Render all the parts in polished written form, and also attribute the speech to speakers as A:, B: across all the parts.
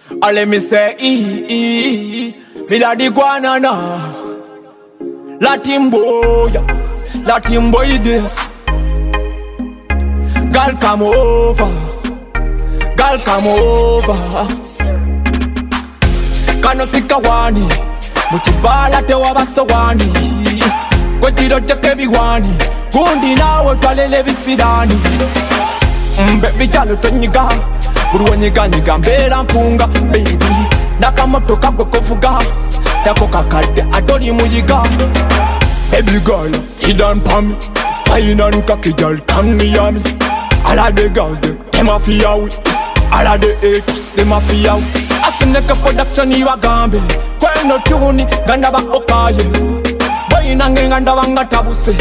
A: Or let me say, me la di guanana. Latin boy this. Girl come over. Kano sikawani, muchibala te wabasowani. Kwetiro cheke biwani, kundi nawe twalele bisidani. Baby jalo tonyiga, buruwa nyiga mbera mpunga. Baby, nakamoto kagwe kofuga, dako kakade adori muyiga. Baby girl, sit down pa me, fine and cocky girl, turn me on me. All of the girls, them a fear we. All of the haters, them a fear we. Asineka production iwa gambe, kweno tuni, ganda ba okaye. Boy nange ganda wanga tabuse,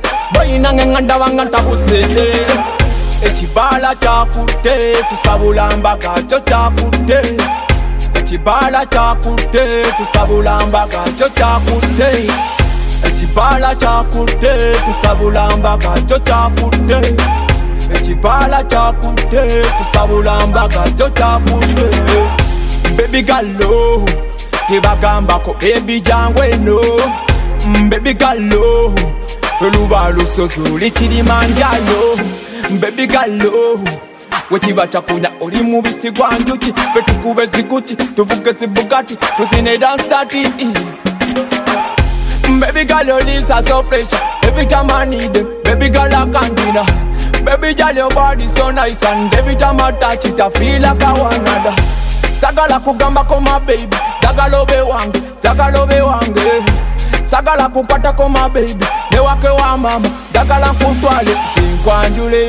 A: Echibala chakute, tusabulamba kacho chakute. Echibala chakute, tusabulamba kacho chakute. Echibala chakute, tusabulamba kacho chakute. Echibala chakute, tusabulamba kacho chakute. Baby gallo, tibagamba ko baby jangwe no. Baby gallo, oluba lusozuli Kilimanjaro. Baby gallo, wechibacha kunya oli mubisi gwanjuki. Fe tukube ziguchi, tuvuke si Bugatti, tusine dance starting. Baby girl, your lips are so fresh. Every time I need them, baby girl, I can't deny. Baby girl, your body so nice, and every time I touch it, I feel like I want another. Sagala kugamba koma baby, tagalobe wange. Sagala kupata koma baby, newake wa mama, dagala kutwale. Sinkwanjule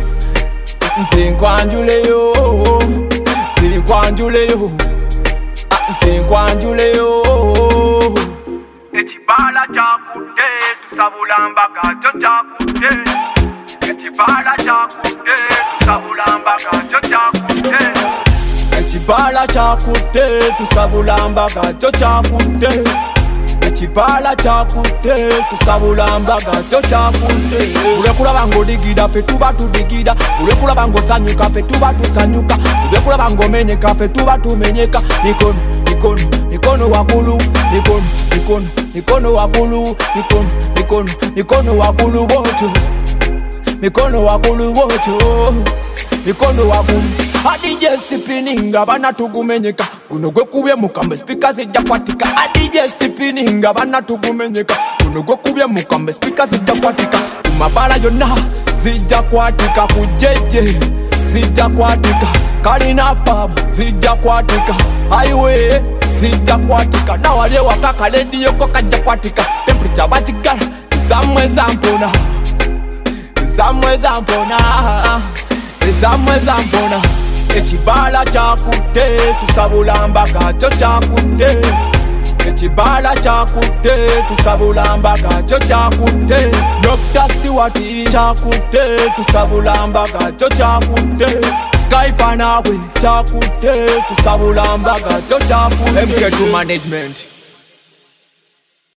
A: yo. Echibala chakute, tusabulamba kacho chakute. Echibala chakute, tusabulamba kacho chakute. Echibala chakute, tusabulamba kacho chakute. Echibala chakute, tusabulamba kacho chakute. Ulekula bango digida, fe tuba tu digida. Ulekula bango sanyuka, fe tuba tu sanyuka. Ulekula bango menyeka, fe tuba tu menyeka. Mikono wakulu, mikono wakulu, mikono wakulu wocho. Mikono wakulu wocho. Mikono wakulu. Adije sipininga bana tugumenyeka. Unogwe kubye mukambe speakers ijapwatika. Adije sipininga bana tugumenyeka. Unogwe kubye mukambe speakers ijapwatika. Kumabala yona zijapwatika kujeje. Zijapwatika. Kalina pub zijapwatika. Highway zijapwatika. Na wale wakaka lady yoko kajapwatika. Temperature batigala. Samwe zampona. Echibala chakute, tusabulamba kacho chakute. Echibala chakute, tusabulamba kacho chakute. Dr. Stewart chakute, tusabulamba kacho chakute. Skype anawe chakute, tusabulamba kacho chakute. MK2 management.